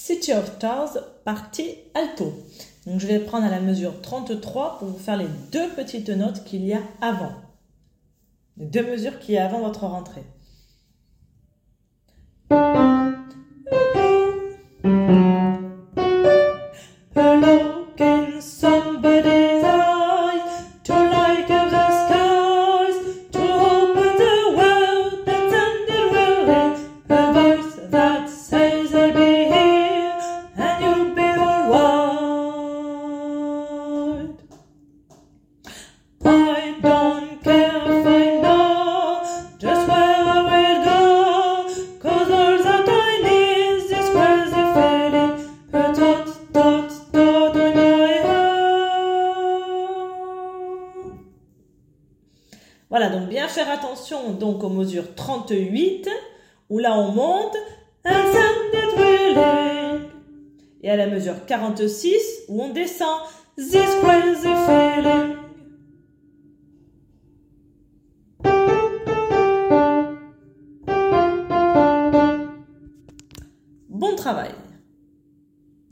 City of Stars, partie alto. Donc je vais prendre à la mesure 33 pour vous faire les deux petites notes qu'il y a avant. Les deux mesures qu'il y a avant votre rentrée. Look in somebody's eyes, to light up the skies, to open the world that's ended willing, a voice that says I'll be here and you'll be alright. I don't care if I know just where I will go, 'cause all that I need is this crazy feeling, a dot, dot, dot on my heart. Voilà, donc bien faire attention donc aux mesures 38, où là on monte, and send it willing, et à la mesure 46, où on descend, this crazy feeling. Bon travail!